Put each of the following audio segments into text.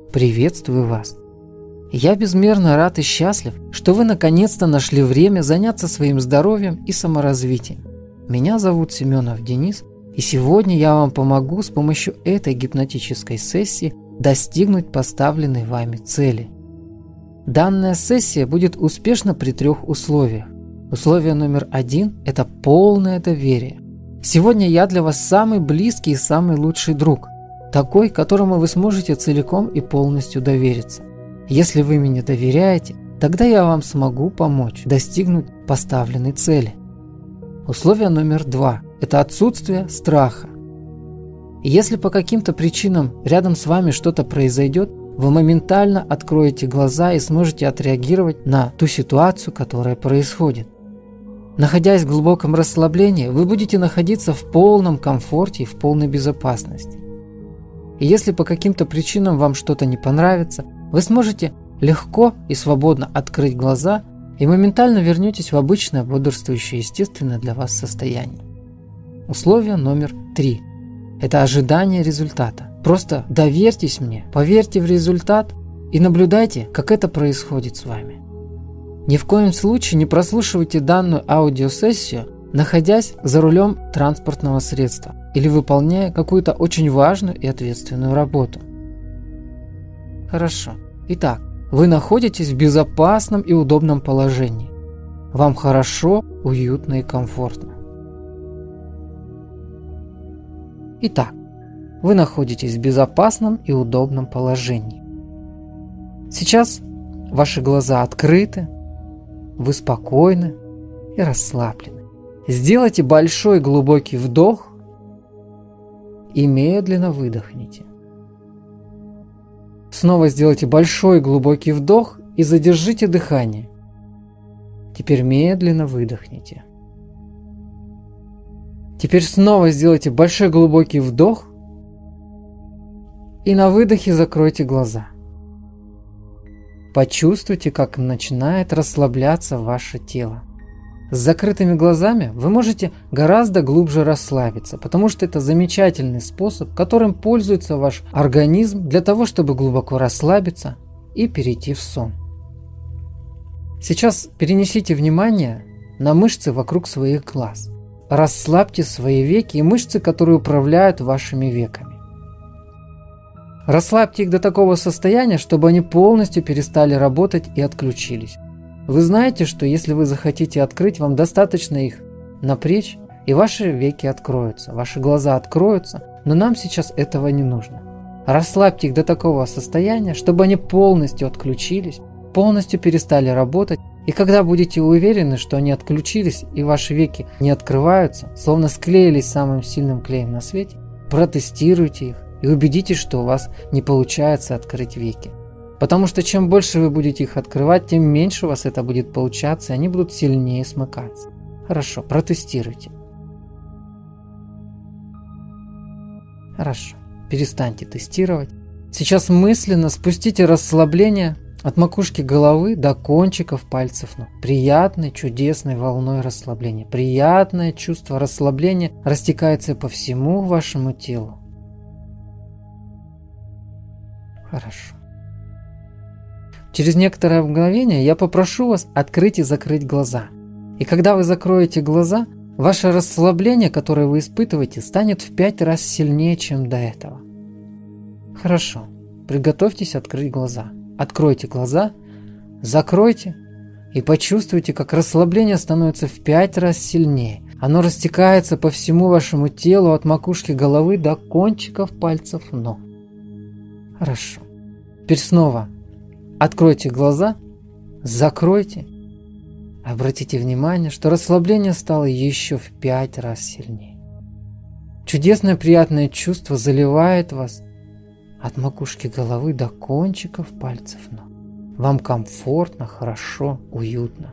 Приветствую вас! Я безмерно рад и счастлив, что вы наконец-то нашли время заняться своим здоровьем и саморазвитием. Меня зовут Семенов Денис, и сегодня я вам помогу с помощью этой гипнотической сессии достигнуть поставленной вами цели. Данная сессия будет успешна при 3 условиях. Условие номер 1 – это полное доверие. Сегодня я для вас самый близкий и самый лучший друг, такой, которому вы сможете целиком и полностью довериться. Если вы мне доверяете, тогда я вам смогу помочь достигнуть поставленной цели. Условие номер 2 – это отсутствие страха. Если по каким-то причинам рядом с вами что-то произойдет, вы моментально откроете глаза и сможете отреагировать на ту ситуацию, которая происходит. Находясь в глубоком расслаблении, вы будете находиться в полном комфорте и в полной безопасности. И если по каким-то причинам вам что-то не понравится, вы сможете легко и свободно открыть глаза и моментально вернетесь в обычное бодрствующее естественное для вас состояние. Условие номер 3 – это ожидание результата. Просто доверьтесь мне, поверьте в результат и наблюдайте, как это происходит с вами. Ни в коем случае не прослушивайте данную аудиосессию, находясь за рулем транспортного средства или выполняя какую-то очень важную и ответственную работу. Хорошо. Итак, вы находитесь в безопасном и удобном положении. Вам хорошо, уютно и комфортно. Итак, вы находитесь в безопасном и удобном положении. Сейчас ваши глаза открыты, вы спокойны и расслаблены. Сделайте большой глубокий вдох и медленно выдохните. Снова сделайте большой глубокий вдох и задержите дыхание. Теперь медленно выдохните. Теперь снова сделайте большой глубокий вдох и на выдохе закройте глаза. Почувствуйте, как начинает расслабляться ваше тело. С закрытыми глазами вы можете гораздо глубже расслабиться, потому что это замечательный способ, которым пользуется ваш организм для того, чтобы глубоко расслабиться и перейти в сон. Сейчас перенесите внимание на мышцы вокруг своих глаз. Расслабьте свои веки и мышцы, которые управляют вашими веками. Расслабьте их до такого состояния, чтобы они полностью перестали работать и отключились. Вы знаете, что если вы захотите открыть, вам достаточно их напрячь, и ваши веки откроются, ваши глаза откроются, но нам сейчас этого не нужно. Расслабьте их до такого состояния, чтобы они полностью отключились, полностью перестали работать, и когда будете уверены, что они отключились и ваши веки не открываются, словно склеились самым сильным клеем на свете, протестируйте их и убедитесь, что у вас не получается открыть веки. Потому что чем больше вы будете их открывать, тем меньше у вас это будет получаться, и они будут сильнее смыкаться. Хорошо, протестируйте. Хорошо, перестаньте тестировать. Сейчас мысленно спустите расслабление от макушки головы до кончиков пальцев ног. Приятной, чудесной волной расслабления. Приятное чувство расслабления растекается по всему вашему телу. Хорошо. Через некоторое мгновение я попрошу вас открыть и закрыть глаза. И когда вы закроете глаза, ваше расслабление, которое вы испытываете, станет в 5 раз сильнее, чем до этого. Хорошо. Приготовьтесь открыть глаза. Откройте глаза, закройте и почувствуйте, как расслабление становится в 5 раз сильнее. Оно растекается по всему вашему телу от макушки головы до кончиков пальцев ног. Хорошо. Теперь снова откройте глаза, закройте. Обратите внимание, что расслабление стало еще в 5 раз сильнее. Чудесное приятное чувство заливает вас от макушки головы до кончиков пальцев ног. Вам комфортно, хорошо, уютно.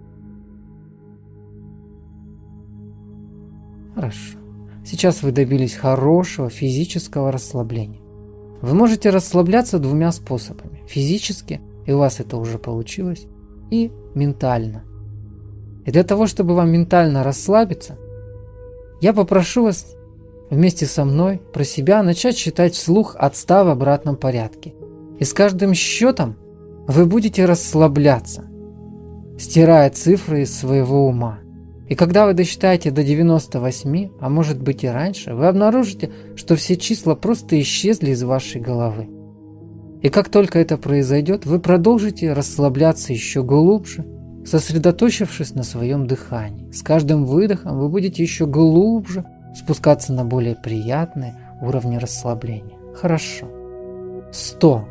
Хорошо. Сейчас вы добились хорошего физического расслабления. Вы можете расслабляться 2 способами. Физически, и у вас это уже получилось, и ментально. И для того, чтобы вам ментально расслабиться, я попрошу вас вместе со мной про себя начать считать вслух от 100 в обратном порядке. И с каждым счетом вы будете расслабляться, стирая цифры из своего ума. И когда вы досчитаете до 98, а может быть и раньше, вы обнаружите, что все числа просто исчезли из вашей головы. И как только это произойдет, вы продолжите расслабляться еще глубже, сосредоточившись на своем дыхании. С каждым выдохом вы будете еще глубже спускаться на более приятные уровни расслабления. Хорошо. 100.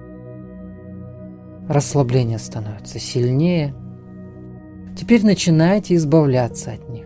Расслабление становится сильнее. Теперь начинаете избавляться от них.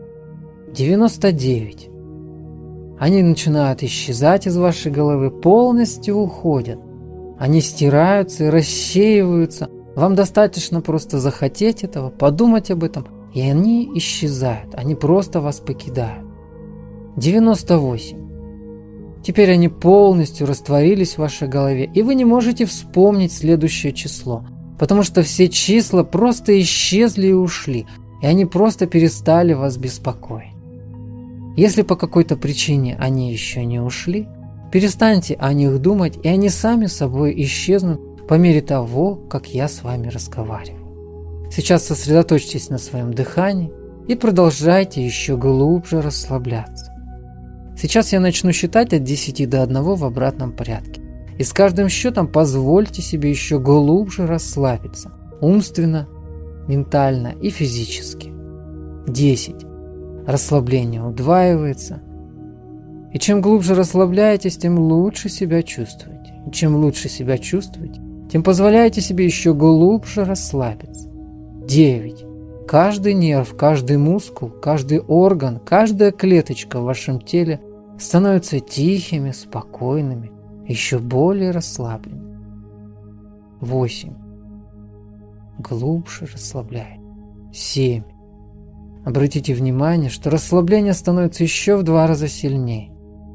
99. Они начинают исчезать из вашей головы, полностью уходят. Они стираются и рассеиваются. Вам достаточно просто захотеть этого, подумать об этом, и они исчезают. Они просто вас покидают. 98. Теперь они полностью растворились в вашей голове, и вы не можете вспомнить следующее число, потому что все числа просто исчезли и ушли, и они просто перестали вас беспокоить. Если по какой-то причине они еще не ушли, перестаньте о них думать, и они сами собой исчезнут по мере того, как я с вами разговариваю. Сейчас сосредоточьтесь на своем дыхании и продолжайте еще глубже расслабляться. Сейчас я начну считать от 10 до 1 в обратном порядке. И с каждым счетом позвольте себе еще глубже расслабиться. Умственно, ментально и физически. 10. Расслабление удваивается. И чем глубже расслабляетесь, тем лучше себя чувствуете. И чем лучше себя чувствуете, тем позволяете себе еще глубже расслабиться. 9. Каждый нерв, каждый мускул, каждый орган, каждая клеточка в вашем теле становятся тихими, спокойными, еще более расслабленными. 8. Глубже расслабляйтесь. 7. Обратите внимание, что расслабление становится еще в 2 раза сильнее.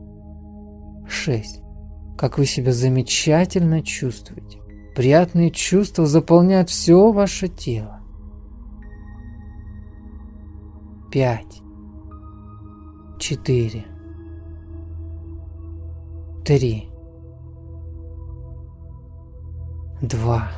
6. Как вы себя замечательно чувствуете. Приятные чувства заполняют все ваше тело. 5, 4, 3, 2,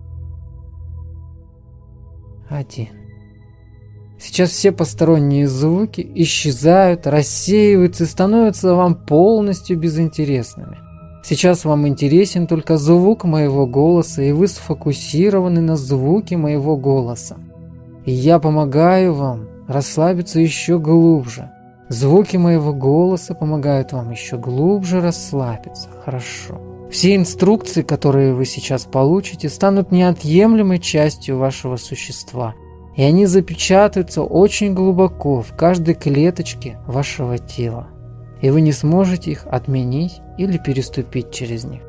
1. Сейчас все посторонние звуки исчезают, рассеиваются и становятся вам полностью безинтересными. Сейчас вам интересен только звук моего голоса, и вы сфокусированы на звуке моего голоса. И я помогаю вам расслабиться еще глубже. Звуки моего голоса помогают вам еще глубже расслабиться. Хорошо. Все инструкции, которые вы сейчас получите, станут неотъемлемой частью вашего существа. И они запечатаются очень глубоко в каждой клеточке вашего тела. И вы не сможете их отменить или переступить через них.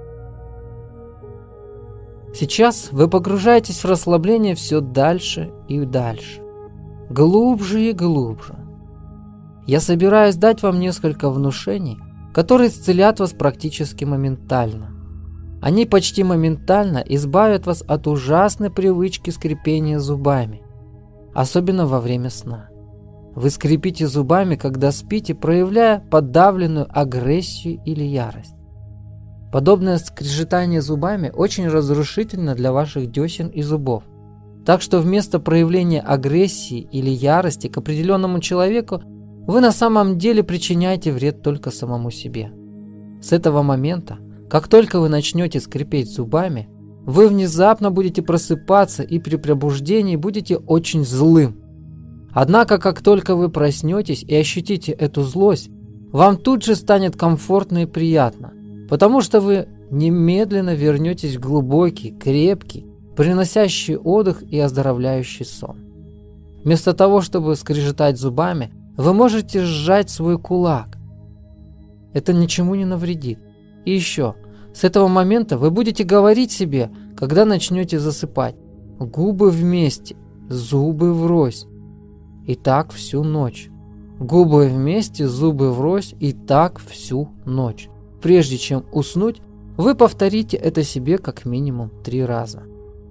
Сейчас вы погружаетесь в расслабление все дальше и дальше. Глубже и глубже. Я собираюсь дать вам несколько внушений, которые исцелят вас практически моментально. Они почти моментально избавят вас от ужасной привычки скрипения зубами, особенно во время сна. Вы скрипите зубами, когда спите, проявляя подавленную агрессию или ярость. Подобное скрежетание зубами очень разрушительно для ваших десен и зубов. Так что вместо проявления агрессии или ярости к определенному человеку, вы на самом деле причиняете вред только самому себе. С этого момента, как только вы начнете скрипеть зубами, вы внезапно будете просыпаться и при пробуждении будете очень злым. Однако, как только вы проснетесь и ощутите эту злость, вам тут же станет комфортно и приятно, потому что вы немедленно вернетесь в глубокий, крепкий, приносящий отдых и оздоровляющий сон. Вместо того, чтобы скрежетать зубами, вы можете сжать свой кулак. Это ничему не навредит. И еще, с этого момента вы будете говорить себе, когда начнете засыпать: губы вместе, зубы врозь. И так всю ночь. Губы вместе, зубы врозь, и так всю ночь. Прежде чем уснуть, вы повторите это себе как минимум 3 раза.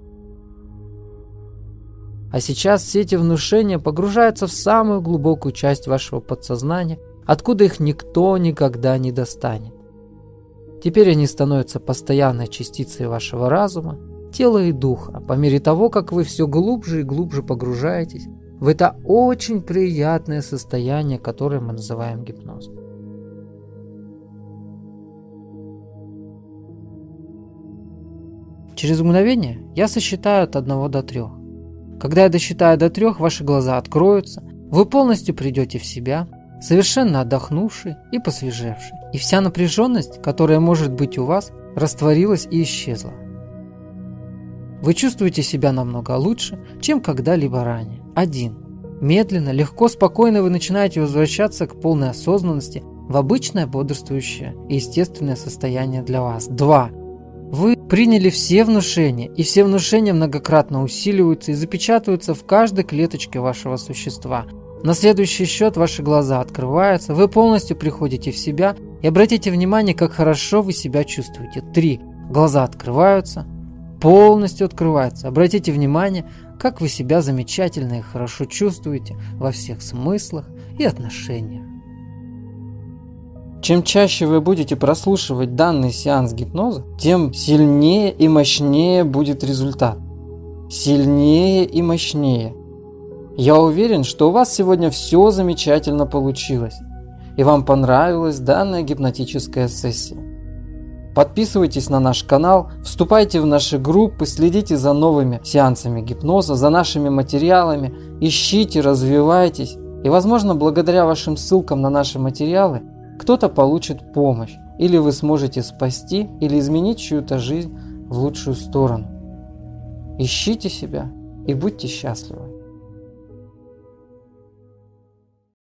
А сейчас все эти внушения погружаются в самую глубокую часть вашего подсознания, откуда их никто никогда не достанет. Теперь они становятся постоянной частицей вашего разума, тела и духа, по мере того, как вы все глубже и глубже погружаетесь в это очень приятное состояние, которое мы называем гипноз. Через мгновение я сосчитаю от 1 до 3. Когда я досчитаю до 3, ваши глаза откроются, вы полностью придете в себя, совершенно отдохнувший и посвежевший, и вся напряженность, которая может быть у вас, растворилась и исчезла. Вы чувствуете себя намного лучше, чем когда-либо ранее. 1. Медленно, легко, спокойно вы начинаете возвращаться к полной осознанности в обычное бодрствующее и естественное состояние для вас. 2. Вы приняли все внушения, и все внушения многократно усиливаются и запечатываются в каждой клеточке вашего существа. На следующий счет ваши глаза открываются, вы полностью приходите в себя и обратите внимание, как хорошо вы себя чувствуете. 3. Глаза открываются, полностью открываются. Обратите внимание, как вы себя замечательно и хорошо чувствуете во всех смыслах и отношениях. Чем чаще вы будете прослушивать данный сеанс гипноза, тем сильнее и мощнее будет результат. Сильнее и мощнее. Я уверен, что у вас сегодня все замечательно получилось, и вам понравилась данная гипнотическая сессия. Подписывайтесь на наш канал, вступайте в наши группы, следите за новыми сеансами гипноза, за нашими материалами, ищите, развивайтесь, и, возможно, благодаря вашим ссылкам на наши материалы кто-то получит помощь, или вы сможете спасти или изменить чью-то жизнь в лучшую сторону. Ищите себя и будьте счастливы.